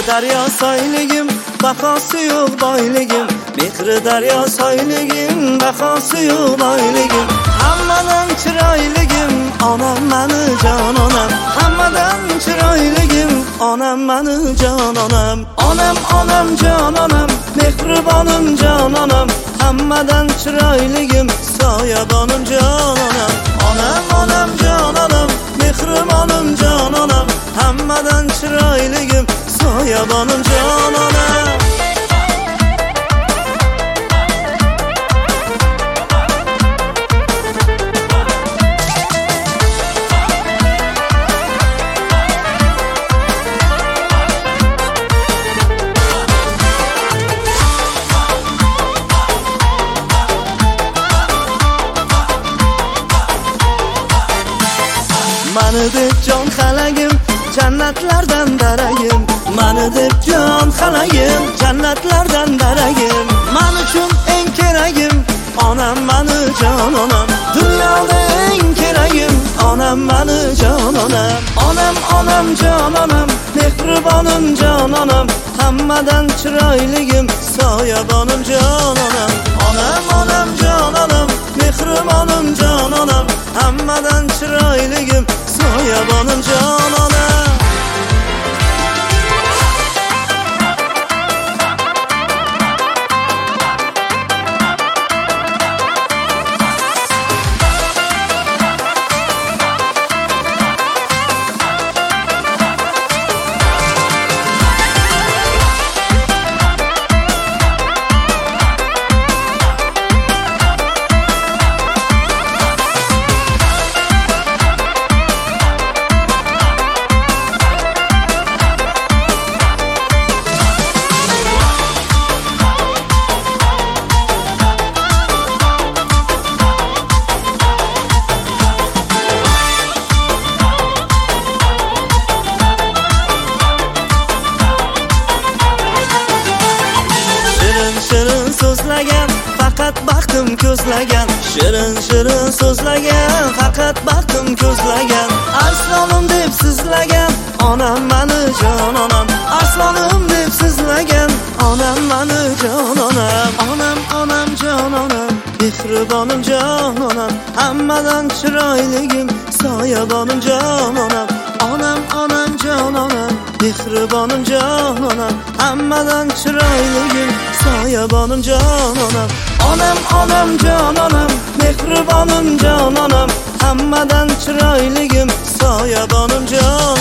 daryo soyligim, bahosi yo'q boyligim. Mehri daryo soyligim, bahosi yo'q boyligim. Hammadan chiroyligim, onam mani jon onam. Hammadan chiroyligim, onam mani jon onam. Onam onam jon onam, mehribonim jon onam. Hammadan chiroyligim, soyabonim jon onam. Onam onam jon onam, mehribonim jon onam. Hammadan chiroyligim, soyabonim jon onam. Mani deb jon xalagim, jannatlardan daragim. Mani deb jon xalagim, jannatlardan daragim. Men uchun eng keragim, onam mani jon onam. Dunyoda eng keragim, onam mani jon onam. Onam onam jon onam, mehribonim jon onam. Hammadan chiroyligim, soyabonim jon onam. Onam onam jon onam, mehribonim jon onam. Hammadan chiroyligim, soyabonim jon onam. Shirin so'zlagan, faqat baxtim ko'zlagan. Shirin shirin so'zlagan, faqat baxtim ko'zlagan. Arslanim deb sizlagan, onam mani jon onam. Arslanim deb sizlagan, onam mani jon onam. Onam onam jon onam, mehribonim jon onam. Hammadan chiroyligim, soyabonim jon onam. Onam onam jon onam, mehribonim jon onam. Hammadan chiroyligim, soyabonim jon onam. Onam onam jon onam, mehribonim jon onam. Hammadan chiroyligim, soyabonim jon